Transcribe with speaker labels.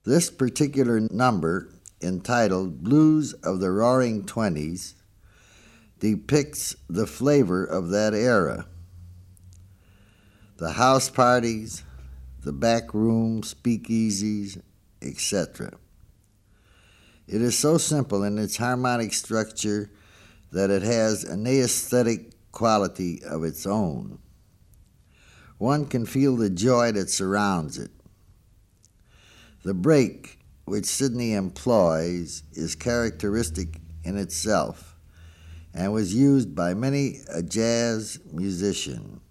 Speaker 1: This particular number, entitled Blues of the Roaring Twenties, depicts the flavor of that era. The house parties, the back rooms, speakeasies, etc. It is so simple in its harmonic structure that it has an aesthetic quality of its own. One can feel the joy that surrounds it. The break which Sydney employs is characteristic in itself and was used by many a jazz musician.